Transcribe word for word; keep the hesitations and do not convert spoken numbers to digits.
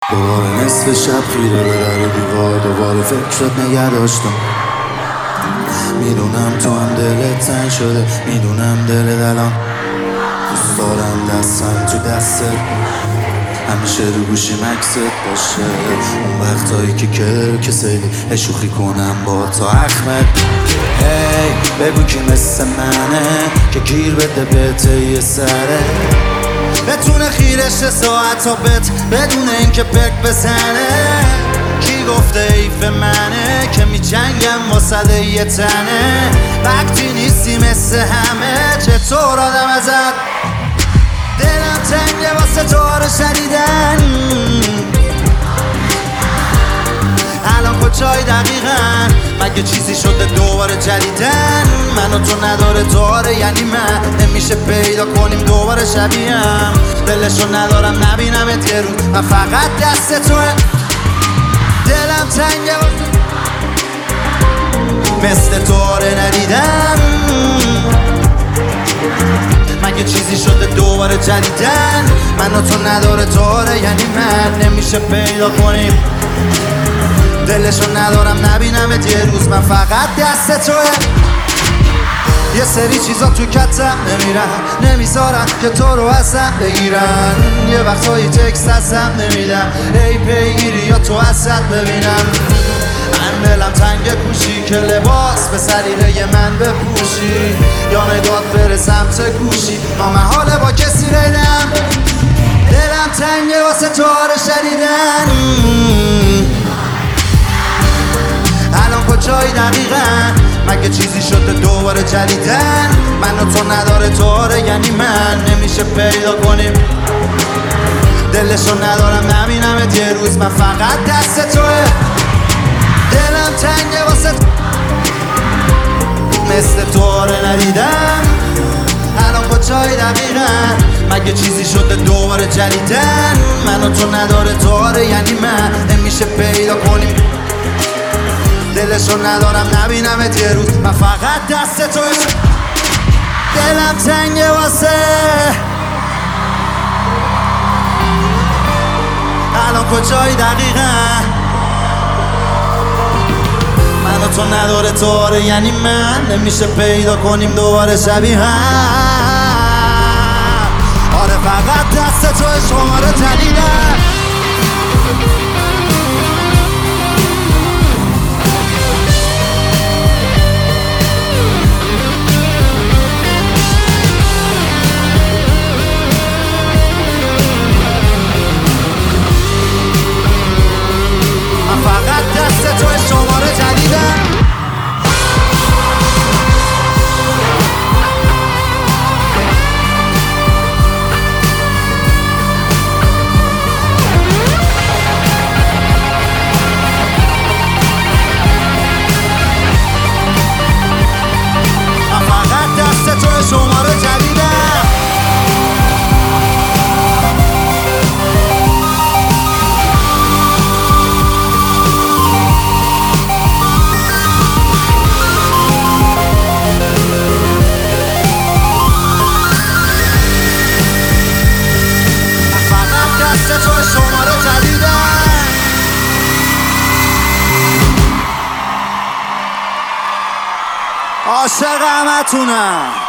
دوباره نصف شب خیره به در دیوار، دوباره فکرت نگه داشتم. میدونم تو هم دلت تنگ شده، میدونم دلت الان دوست دارم دستم تو دستت، همیشه رو گوشی مکست باشه. اون وقتایی که کرک سیلی اشوخی کنم با تا احمد. هی بگو کی مثل منه که گیر بده بهته یه سره، بتونه خیرش ساعت تا بت بدون اینکه پک بزنه. کی گفته ایف منه که می جنگم واسه یه تنه، وقتی نیستی مثل همه چطور آدم ازت. دلم تنگه واسه تو رو شنیدن، الان کجای دقیقا؟ مگه چیزی شده دوباره جدیدن؟ من و تو نداره داره، یعنی من نمیشه پیدا کنیم دوباره شبیهم. دلشو ندارم نبینمت یه روز و فقط دست توه. دلم تنگه مثل تو آره ندیدم، مگه چیزی شده دوباره جدیدن؟ من و تو نداره داره، یعنی من نمیشه پیدا کنیم. دلشو ندارم نبینمت یه روز، من فقط دست توه. یه سری چیزا تو کتم نمیرن، نمیذارن که تو رو ازم بگیرن. یه وقتایی تکست ازم نمیدم، ای پیگیری یا تو ازت ببینم. من دلم تنگ کوشی که لباس به سریره من بپوشی، یا نگات بره سمت گوشی نامحاله با کسی ریدم. دلم تنگه واسه تو رو شنیدن، الان کجایی دقیقا؟ مگه چیزی شده دوباره جدیدن؟ من و تو نداره داره، یعنی من نمیشه پیدا کنیم. دلشو ندارم نبینمت یه روز، من فقط دست توه. دلم تنگه واسه مثل تو آره ندیدم، الان کجایی دقیقا؟ مگه چیزی شده دوباره جدیدن؟ من و تو نداره داره، یعنی من نمیشه پیدا کنیم. دلشو ندارم نبینمت یه روز، من فقط دست توی. دلم تنگه واسه الان کجایی دقیقا؟ من و تو نداره داره، یعنی من نمیشه پیدا کنیم دوباره شبیه هم. آره فقط دست توی شماره جدیدن. شماره جدیدم. فقط دست تو شماره جدیدم. عاشق همتونم.